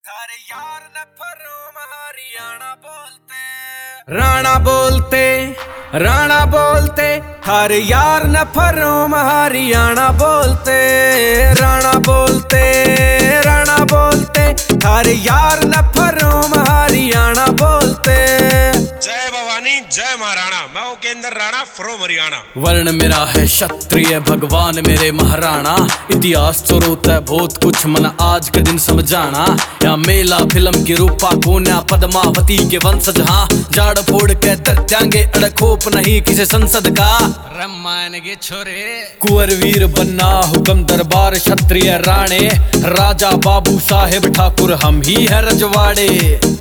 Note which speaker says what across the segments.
Speaker 1: थारे यार न फरो हरियाणा बोलते राणा बोलते राणा बोलते थारे यार न फरो हरियाणा बोलते राणा बोलते राणा बोलते थारे यार न फरो हरियाणा बोलते।
Speaker 2: जय भवानी जय महाराणा, मैं उपेंद्र राणा फ्रॉम हरियाणा।
Speaker 3: वर्ण मेरा है क्षत्रिय, भगवान मेरे महाराणा। इतिहास चोरोता है बहुत कुछ, मन आज के दिन समझाना। या मेला फिल्म की रूपा कोन्या पद्मावती के वंशज, हाँ जाड़ फोड़ के दत्यांगे अड़खोप नहीं किसी संसद का। रामायण के छोरे कुंवर वीर बनना हुक्म दरबार क्षत्रिय राणे। राजा बाबू साहेब ठाकुर हम ही है रजवाड़े।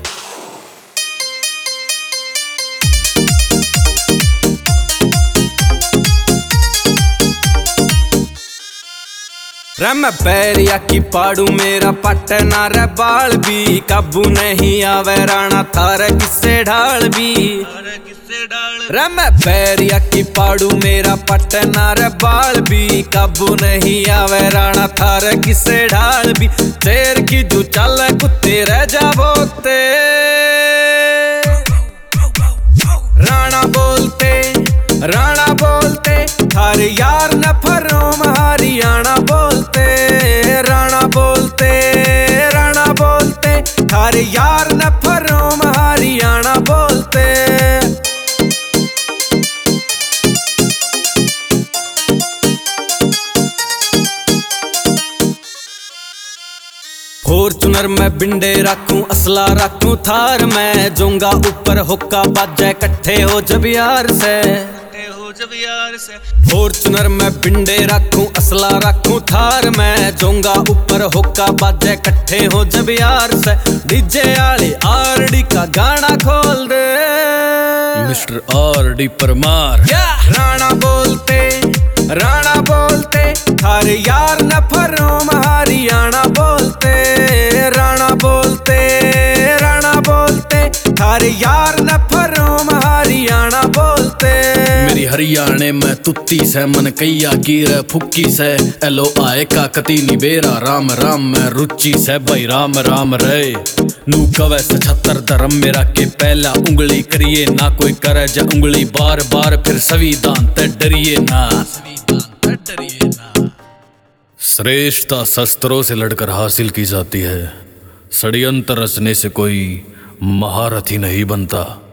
Speaker 1: रम पैरिया की पाड़ू मेरा पटना रे बाल भी काबू नहीं आवे राणा थारे किस्से ढाल भी। रम पैरिया की पाड़ू मेरा पटना रे बाल भी काबू नहीं आवे राणा थारे किस्से ढाल भी। शेर की जो चल कुत्ते रह जा बोलते राणा बोलते राणा बोलते थारे यार न फरो हरियाणा बोलते राणा बोलते राणा बोलते थारे यार न फरो हरियाणा बोलते। फॉर्चूनर में बिंडे रखूं असला रखूं थार में जोंगा ऊपर हुक्का बाजे कट्ठे हो जब यार से। फॉर्चूनर में बिंडे रखूं असला रखूं थार में जोंगा ऊपर हुक्का बाजे कट्ठे हो जब यार से। डीजे आले आरडी का गाना खोल दे
Speaker 3: मिस्टर आरडी परमार।
Speaker 1: राणा बोलते थारे यार न फरो हरियाणा बोलते राणा बोलते थारे यार न फरो हरियाणा बोलते।
Speaker 3: मेरी हरियाणे में तुत्ती से मन कैया गिर फुक्की से। एलो आए का कती निबेरा राम राम में रुचि से भाई राम राम रे। नू कवे से 76 धर्म मेरा के पहला उंगली करिए ना कोई करे जा उंगली बार बार फिर संविधान ते डरिए ना। श्रेष्ठता शस्त्रों से लड़कर हासिल की जाती है, षड्यंत्र रचने से कोई महारथी नहीं बनता।